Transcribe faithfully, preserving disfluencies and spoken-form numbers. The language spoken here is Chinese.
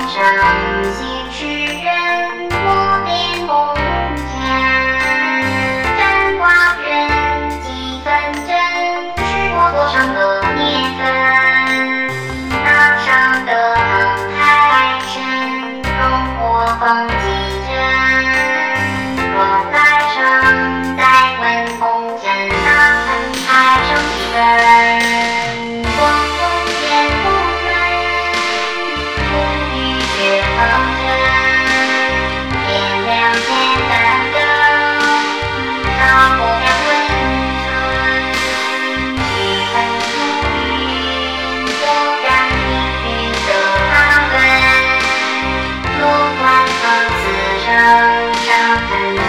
上行诗人，莫辨红墙。占卦人几分真，是我多少个年份。岛上的航海神，容我风几针。若来生再问红尘，那恨海生几分。光风见不门，春雨雪风尘。天亮前难等，到不了温存。雨恨如云，不染命运的汤温。路断风似生，伤痕。